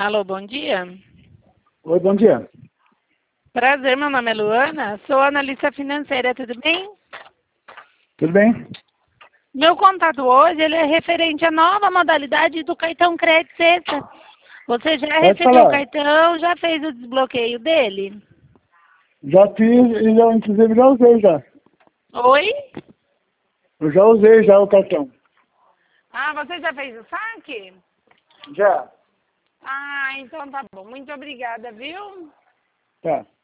Alô, bom dia. Oi, bom dia. Prazer, meu nome é Luana, sou analista financeira, tudo bem? Tudo bem? Meu contato hoje ele é referente à nova modalidade do cartão crédito Sexta. Você já Pode recebeu o falar. cartão, já fez o desbloqueio dele? Já fiz e já, inclusive já usei já. Oi? Eu já usei já o cartão. Ah, você já fez o saque? Já. Ah, então tá bom. Muito obrigada, viu? Tá.